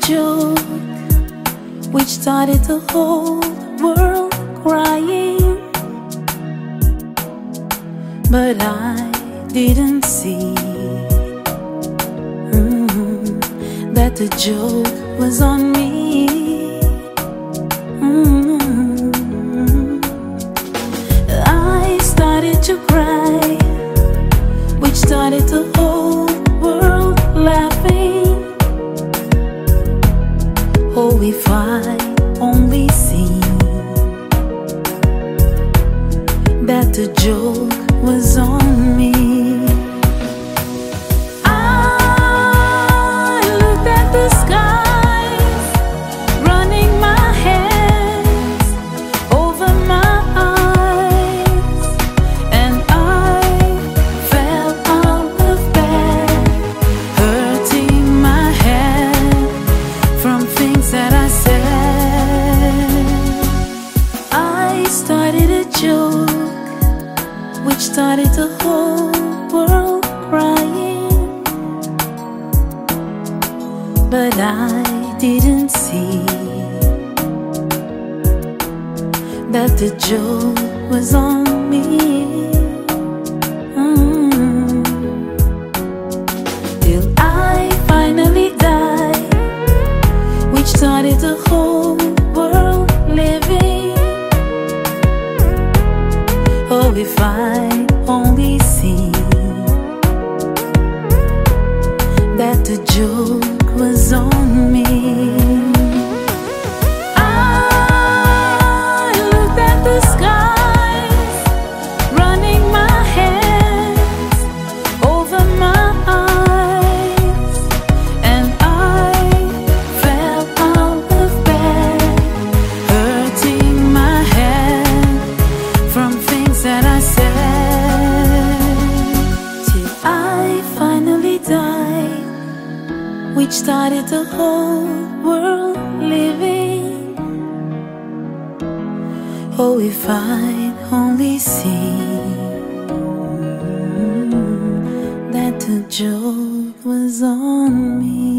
joke which started the whole world crying, but I didn't see that the joke was on me. I started to cry, which started the whole world laughing. Oh, if I only see that the joke was on me. I looked at the skies, running my hands over my eyes, and I fell out of bed, hurting my head from things that I said. I started a joke which started the whole world crying, but I didn't see that the joke was on me. Till I finally died, which started the whole world living. Oh, if I only see that the joke was on me. I looked at the skies, running my hands over my eyes, and I fell out of bed, hurting my head from things that I said. Till I finally died, which started the whole world living. Oh, if I'd only see that the joke was on me.